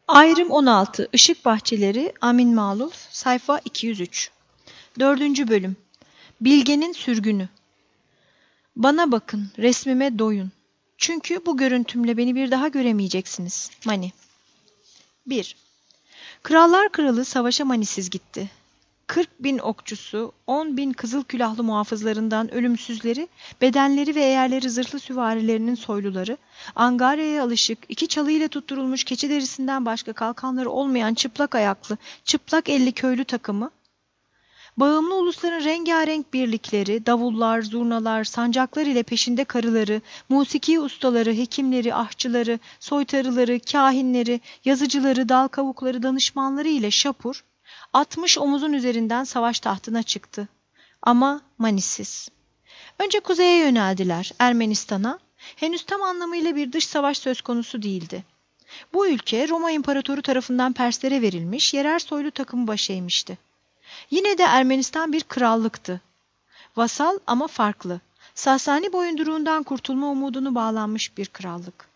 Ayrım 16. Işık Bahçeleri. Amin Maluf. Sayfa 203. 4. Bölüm. Bilge'nin sürgünü. Bana bakın, resmime doyun. Çünkü bu görüntümle beni bir daha göremeyeceksiniz. Mani. 1. Krallar kralı savaşa manisiz gitti. 40.000 okçusu, 10.000 kızıl külahlı muhafızlarından ölümsüzleri, bedenleri ve eğerleri zırhlı süvarilerinin soyluları, angaryaya alışık, iki çalıyla tutturulmuş keçi derisinden başka kalkanları olmayan çıplak ayaklı, çıplak elli köylü takımı, bağımlı ulusların rengarenk birlikleri, davullar, zurnalar, sancaklar ile peşinde karıları, musiki ustaları, hekimleri, ahçıları, soytarıları, kahinleri, yazıcıları, dal kavukları, danışmanları ile şapur, 60 omuzun üzerinden savaş tahtına çıktı. Ama manisiz. Önce kuzeye yöneldiler, Ermenistan'a. Henüz tam anlamıyla bir dış savaş söz konusu değildi. Bu ülke Roma İmparatoru tarafından Perslere verilmiş, yerel soylu takımı başı eğmişti. Yine de Ermenistan bir krallıktı. Vasal ama farklı. Sasani boyunduruğundan kurtulma umudunu bağlanmış bir krallık.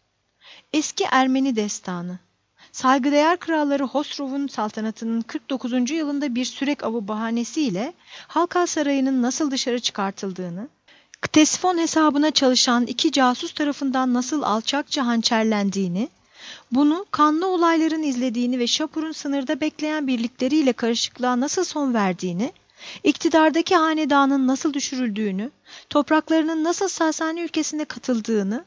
Eski Ermeni destanı. Saygıdeğer kralları Hosrow'un saltanatının 49. yılında bir sürek avı bahanesiyle Halkal Sarayı'nın nasıl dışarı çıkartıldığını, Ktesifon hesabına çalışan iki casus tarafından nasıl alçakça hançerlendiğini, bunu kanlı olayların izlediğini ve Şapur'un sınırda bekleyen birlikleriyle karışıklığa nasıl son verdiğini, iktidardaki hanedanın nasıl düşürüldüğünü, topraklarının nasıl Sasani ülkesine katıldığını,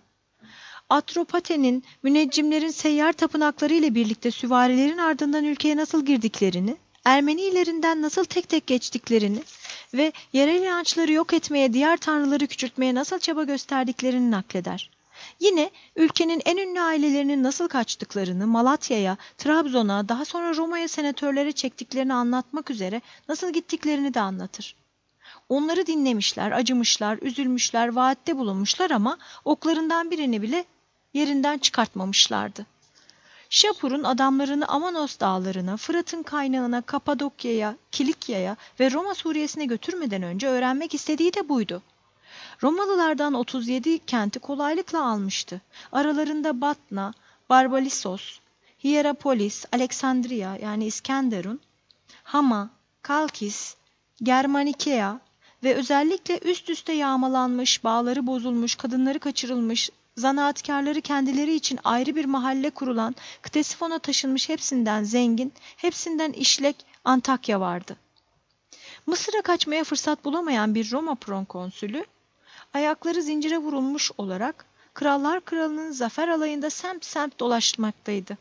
Atropaten'in, müneccimlerin seyyar tapınakları ile birlikte süvarilerin ardından ülkeye nasıl girdiklerini, Ermeni illerinden nasıl tek tek geçtiklerini ve yerel inançları yok etmeye, diğer tanrıları küçültmeye nasıl çaba gösterdiklerini nakleder. Yine ülkenin en ünlü ailelerinin nasıl kaçtıklarını, Malatya'ya, Trabzon'a, daha sonra Roma'ya senatörlere çektiklerini anlatmak üzere nasıl gittiklerini de anlatır. Onları dinlemişler, acımışlar, üzülmüşler, vaatte bulunmuşlar ama oklarından birini bile yerinden çıkartmamışlardı. Şapur'un adamlarını Amanos dağlarına, Fırat'ın kaynağına, Kapadokya'ya, Kilikya'ya ve Roma Suriyesi'ne götürmeden önce öğrenmek istediği de buydu. Romalılardan 37 kenti kolaylıkla almıştı. Aralarında Batna, Barbalissos, Hierapolis, Aleksandria yani İskenderun, Hama, Kalkis, Germanikea ve özellikle üst üste yağmalanmış, bağları bozulmuş, kadınları kaçırılmış, zanaatkarları kendileri için ayrı bir mahalle kurulan, Ktesifon'a taşınmış hepsinden zengin, hepsinden işlek Antakya vardı. Mısır'a kaçmaya fırsat bulamayan bir Roma pronkonsülü, ayakları zincire vurulmuş olarak Krallar Kralı'nın zafer alayında semt semt dolaşmaktaydı.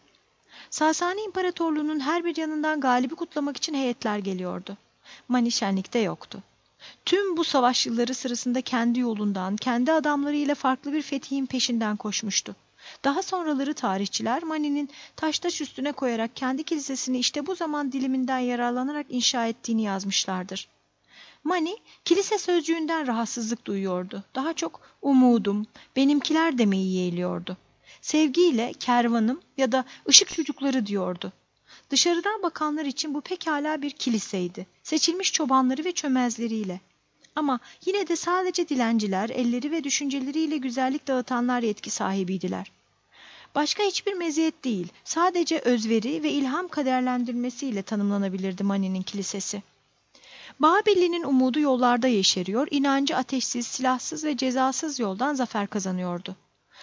Sasani İmparatorluğu'nun her bir yanından galibi kutlamak için heyetler geliyordu. Mani şenlikte yoktu. Tüm bu savaş yılları sırasında kendi yolundan, kendi adamlarıyla farklı bir fethiyin peşinden koşmuştu. Daha sonraları tarihçiler Mani'nin taş üstüne koyarak kendi kilisesini işte bu zaman diliminden yararlanarak inşa ettiğini yazmışlardır. Mani, kilise sözcüğünden rahatsızlık duyuyordu. Daha çok umudum, benimkiler demeyi yeğliyordu. Sevgiyle kervanım ya da ışık çocukları diyordu. Dışarıdan bakanlar için bu pekala bir kiliseydi. Seçilmiş çobanları ve çömezleriyle. Ama yine de sadece dilenciler, elleri ve düşünceleriyle güzellik dağıtanlar yetki sahibiydiler. Başka hiçbir meziyet değil, sadece özveri ve ilham kaderlendirmesiyle tanımlanabilirdi Mani'nin kilisesi. Babil'in umudu yollarda yeşeriyor, inancı ateşsiz, silahsız ve cezasız yoldan zafer kazanıyordu.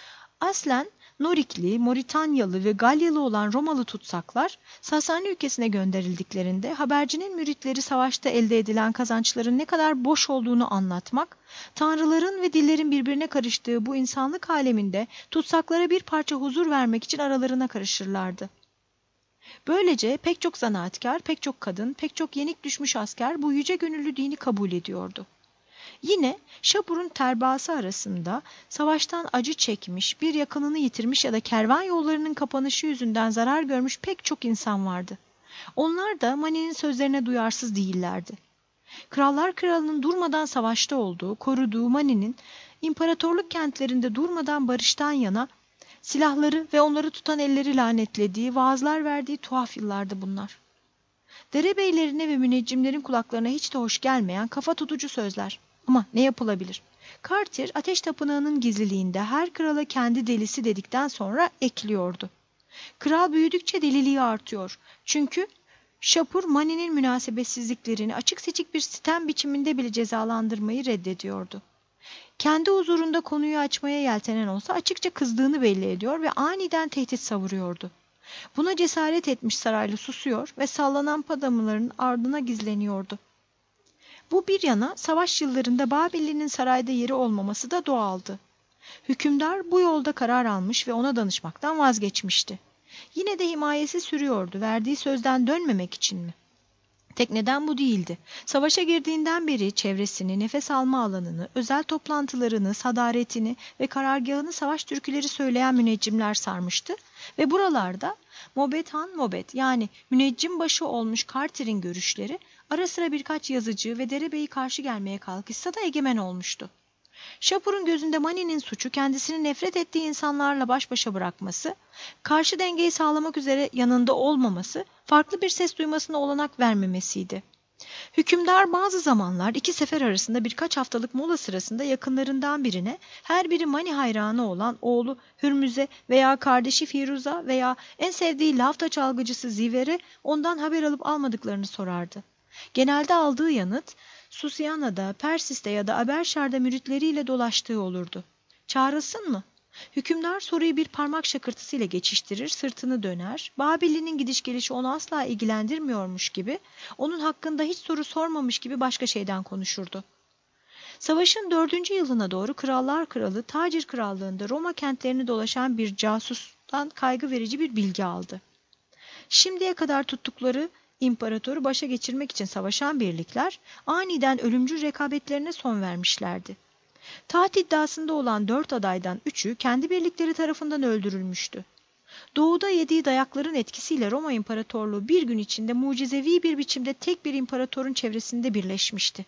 Aslen Norikli, Moritanyalı ve Galyalı olan Romalı tutsaklar, Sasani ülkesine gönderildiklerinde habercinin müritleri savaşta elde edilen kazançların ne kadar boş olduğunu anlatmak, tanrıların ve dillerin birbirine karıştığı bu insanlık aleminde tutsaklara bir parça huzur vermek için aralarına karışırlardı. Böylece pek çok zanaatkar, pek çok kadın, pek çok yenik düşmüş asker bu yüce gönüllü dini kabul ediyordu. Yine Şapur'un terbaası arasında savaştan acı çekmiş, bir yakınını yitirmiş ya da kervan yollarının kapanışı yüzünden zarar görmüş pek çok insan vardı. Onlar da Mani'nin sözlerine duyarsız değillerdi. Krallar Kralı'nın durmadan savaşta olduğu, koruduğu Mani'nin imparatorluk kentlerinde durmadan barıştan yana silahları ve onları tutan elleri lanetlediği, vaazlar verdiği tuhaf yıllardı bunlar. Derebeylerine ve müneccimlerin kulaklarına hiç de hoş gelmeyen kafa tutucu sözler. Ama ne yapılabilir? Cartier, ateş tapınağının gizliliğinde her krala kendi delisi dedikten sonra ekliyordu. Kral büyüdükçe deliliği artıyor. Çünkü Şapur Mani'nin münasebetsizliklerini açık seçik bir sitem biçiminde bile cezalandırmayı reddediyordu. Kendi huzurunda konuyu açmaya yeltenen olsa açıkça kızdığını belli ediyor ve aniden tehdit savuruyordu. Buna cesaret etmiş saraylı susuyor ve sallanan padamıların ardına gizleniyordu. Bu bir yana savaş yıllarında Babilli'nin sarayda yeri olmaması da doğaldı. Hükümdar bu yolda karar almış ve ona danışmaktan vazgeçmişti. Yine de himayesi sürüyordu, verdiği sözden dönmemek için mi? Tek neden bu değildi. Savaşa girdiğinden beri çevresini, nefes alma alanını, özel toplantılarını, sadaretini ve karargahını savaş türküleri söyleyen müneccimler sarmıştı ve buralarda Mobet-han Mobet yani müneccim başı olmuş Carter'in görüşleri ara sıra birkaç yazıcı ve derebeyi karşı gelmeye kalkışsa da egemen olmuştu. Şapur'un gözünde Mani'nin suçu kendisini nefret ettiği insanlarla baş başa bırakması, karşı dengeyi sağlamak üzere yanında olmaması, farklı bir ses duymasına olanak vermemesiydi. Hükümdar bazı zamanlar iki sefer arasında birkaç haftalık mola sırasında yakınlarından birine, her biri Mani hayranı olan oğlu Hürmüz'e veya kardeşi Firuz'a veya en sevdiği lafta çalgıcısı Ziver'e ondan haber alıp almadıklarını sorardı. Genelde aldığı yanıt, Susyana'da, Persis'te ya da Aberşar'da müritleriyle dolaştığı olurdu. Çağrılsın mı? Hükümdar soruyu bir parmak şakırtısıyla geçiştirir, sırtını döner, Babilli'nin gidiş gelişi onu asla ilgilendirmiyormuş gibi, onun hakkında hiç soru sormamış gibi başka şeyden konuşurdu. Savaşın 4. yılına doğru Krallar Kralı Tacir Krallığı'nda Roma kentlerini dolaşan bir casustan kaygı verici bir bilgi aldı. Şimdiye kadar tuttukları İmparatoru başa geçirmek için savaşan birlikler aniden ölümcül rekabetlerine son vermişlerdi. Taht iddiasında olan 4 adaydan 3'ü kendi birlikleri tarafından öldürülmüştü. Doğuda yediği dayakların etkisiyle Roma İmparatorluğu bir gün içinde mucizevi bir biçimde tek bir imparatorun çevresinde birleşmişti.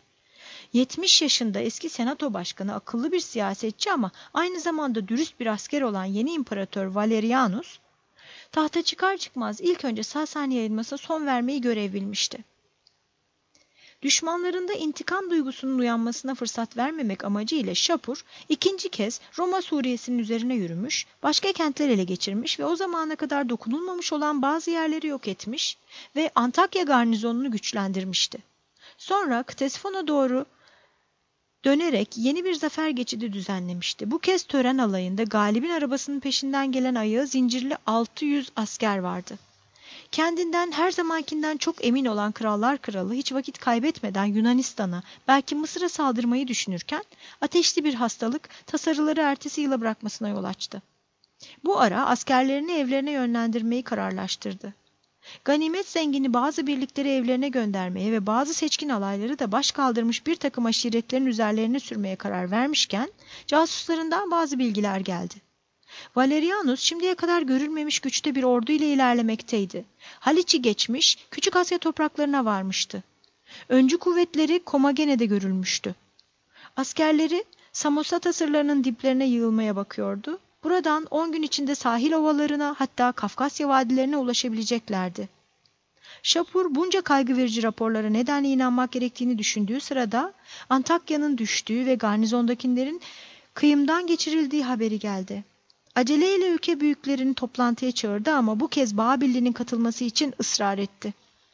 70 yaşında eski senato başkanı, akıllı bir siyasetçi ama aynı zamanda dürüst bir asker olan yeni imparator Valerianus, tahta çıkar çıkmaz ilk önce Sasani yayılmasına son vermeyi görev bilmişti. Düşmanlarında intikam duygusunun uyanmasına fırsat vermemek amacıyla Şapur ikinci kez Roma Suriyesi'nin üzerine yürümüş, başka kentler ele geçirmiş ve o zamana kadar dokunulmamış olan bazı yerleri yok etmiş ve Antakya garnizonunu güçlendirmişti. Sonra Ktesifon'a doğru dönerek yeni bir zafer geçidi düzenlemişti. Bu kez tören alayında galibin arabasının peşinden gelen ayağı zincirli 600 asker vardı. Kendinden her zamankinden çok emin olan Krallar Kralı hiç vakit kaybetmeden Yunanistan'a, belki Mısır'a saldırmayı düşünürken ateşli bir hastalık tasarıları ertesi yıla bırakmasına yol açtı. Bu ara askerlerini evlerine yönlendirmeyi kararlaştırdı. Ganimet zengini bazı birlikleri evlerine göndermeye ve bazı seçkin alayları da baş kaldırmış bir takım aşiretlerin üzerlerine sürmeye karar vermişken casuslarından bazı bilgiler geldi. Valerianus şimdiye kadar görülmemiş güçte bir ordu ile ilerlemekteydi. Haliç'i geçmiş, Küçük Asya topraklarına varmıştı. Öncü kuvvetleri Komagene'de görülmüştü. Askerleri Samosata sırlarının diplerine yığılmaya bakıyordu. Buradan 10 gün içinde sahil ovalarına, hatta Kafkasya vadilerine ulaşabileceklerdi. Şapur bunca kaygı verici raporlara nedenle inanmak gerektiğini düşündüğü sırada Antakya'nın düştüğü ve garnizondakilerin kıyımdan geçirildiği haberi geldi. Aceleyle ülke büyüklerini toplantıya çağırdı ama bu kez Babilli'nin katılması için ısrar etti.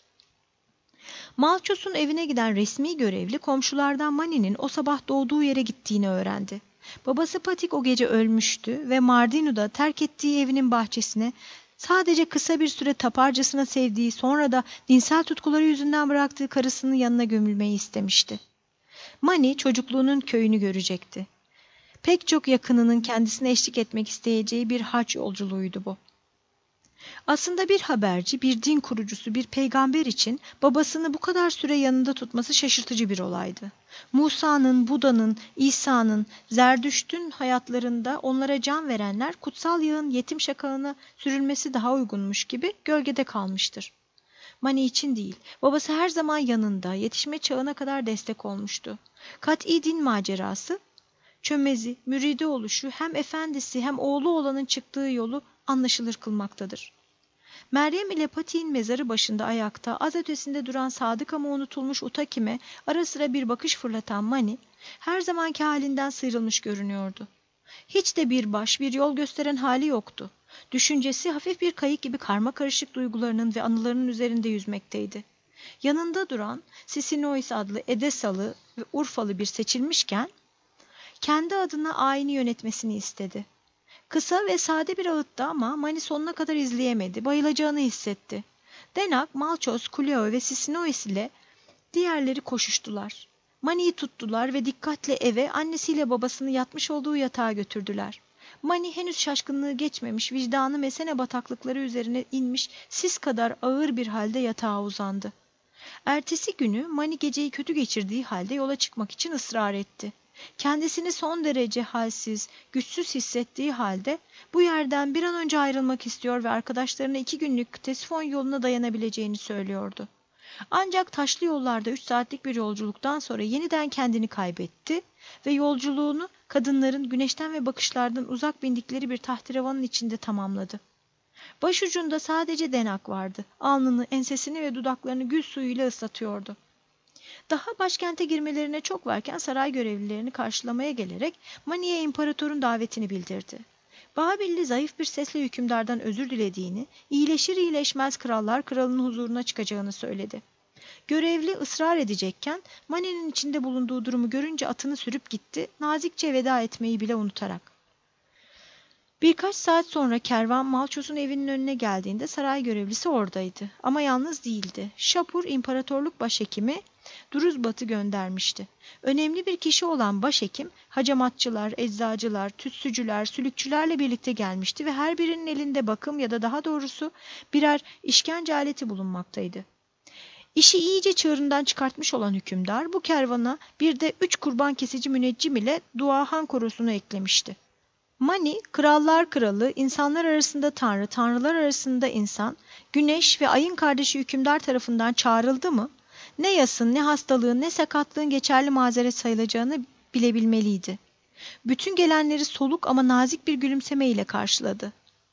Malchus'un evine giden resmi görevli komşulardan Mani'nin o sabah doğduğu yere gittiğini öğrendi. Babası Patik o gece ölmüştü ve Mardinu'da terk ettiği evinin bahçesine sadece kısa bir süre taparcasına sevdiği, sonra da dinsel tutkuları yüzünden bıraktığı karısının yanına gömülmeyi istemişti. Mani çocukluğunun köyünü görecekti. Pek çok yakınının kendisine eşlik etmek isteyeceği bir hac yolculuğuydu bu. Aslında bir haberci, bir din kurucusu, bir peygamber için babasını bu kadar süre yanında tutması şaşırtıcı bir olaydı. Musa'nın, Buda'nın, İsa'nın, Zerdüşt'ün hayatlarında onlara can verenler kutsal yağın yetim şakağına sürülmesi daha uygunmuş gibi gölgede kalmıştır. Mani için değil, babası her zaman yanında, yetişme çağına kadar destek olmuştu. Kat'i din macerası, çömezi, müridi oluşu hem efendisi hem oğlu olanın çıktığı yolu anlaşılır kılmaktadır. Meryem ile Pati'nin mezarı başında ayakta, az ötesinde duran sadık ama unutulmuş Utakim'e ara sıra bir bakış fırlatan Mani, her zamanki halinden sıyrılmış görünüyordu. Hiç de bir baş, bir yol gösteren hali yoktu. Düşüncesi hafif bir kayık gibi karmakarışık duygularının ve anılarının üzerinde yüzmekteydi. Yanında duran Sisinois adlı Edesalı ve Urfalı bir seçilmişken kendi adına ayini yönetmesini istedi. Kısa ve sade bir ağıttı ama Mani sonuna kadar izleyemedi. Bayılacağını hissetti. Denak, Malchos, Kuleo ve Sisinois ile diğerleri koşuştular. Mani'yi tuttular ve dikkatle eve annesiyle babasını yatmış olduğu yatağa götürdüler. Mani henüz şaşkınlığı geçmemiş, vicdanı mesene bataklıkları üzerine inmiş, sis kadar ağır bir halde yatağa uzandı. Ertesi günü Mani geceyi kötü geçirdiği halde yola çıkmak için ısrar etti. Kendisini son derece halsiz, güçsüz hissettiği halde bu yerden bir an önce ayrılmak istiyor ve arkadaşlarına 2 günlük Ktesifon yoluna dayanabileceğini söylüyordu. Ancak taşlı yollarda 3 saatlik bir yolculuktan sonra yeniden kendini kaybetti ve yolculuğunu kadınların güneşten ve bakışlardan uzak bindikleri bir tahterevanın içinde tamamladı. Başucunda sadece Denak vardı. Alnını, ensesini ve dudaklarını gül suyuyla ıslatıyordu. Daha başkente girmelerine çok varken saray görevlilerini karşılamaya gelerek Mani'ye imparatorun davetini bildirdi. Babilli zayıf bir sesle hükümdardan özür dilediğini, iyileşir iyileşmez krallar kralının huzuruna çıkacağını söyledi. Görevli ısrar edecekken Mani'nin içinde bulunduğu durumu görünce atını sürüp gitti, nazikçe veda etmeyi bile unutarak. Birkaç saat sonra kervan Malchos'un evinin önüne geldiğinde saray görevlisi oradaydı. Ama yalnız değildi. Şapur imparatorluk başhekimi Druzbat'ı göndermişti. Önemli bir kişi olan başhekim, hacamatçılar, eczacılar, tütsücüler, sülükçülerle birlikte gelmişti ve her birinin elinde bakım ya da daha doğrusu birer işkence aleti bulunmaktaydı. İşi iyice çığırından çıkartmış olan hükümdar bu kervana bir de 3 kurban kesici müneccim ile Duahan korosunu eklemişti. Mani, krallar kralı, insanlar arasında tanrı, tanrılar arasında insan, güneş ve ayın kardeşi hükümdar tarafından çağrıldı mı, ne yasın, ne hastalığın, ne sakatlığın geçerli mazeret sayılacağını bilebilmeliydi. Bütün gelenleri soluk ama nazik bir gülümseme ile karşıladı.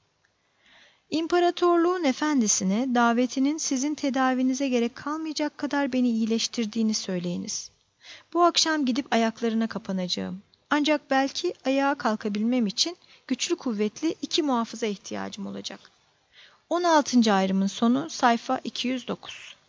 İmparatorluğun efendisine davetinin sizin tedavinize gerek kalmayacak kadar beni iyileştirdiğini söyleyiniz. Bu akşam gidip ayaklarına kapanacağım. Ancak belki ayağa kalkabilmem için güçlü kuvvetli 2 muhafıza ihtiyacım olacak. 16. ayrımın sonu sayfa 209.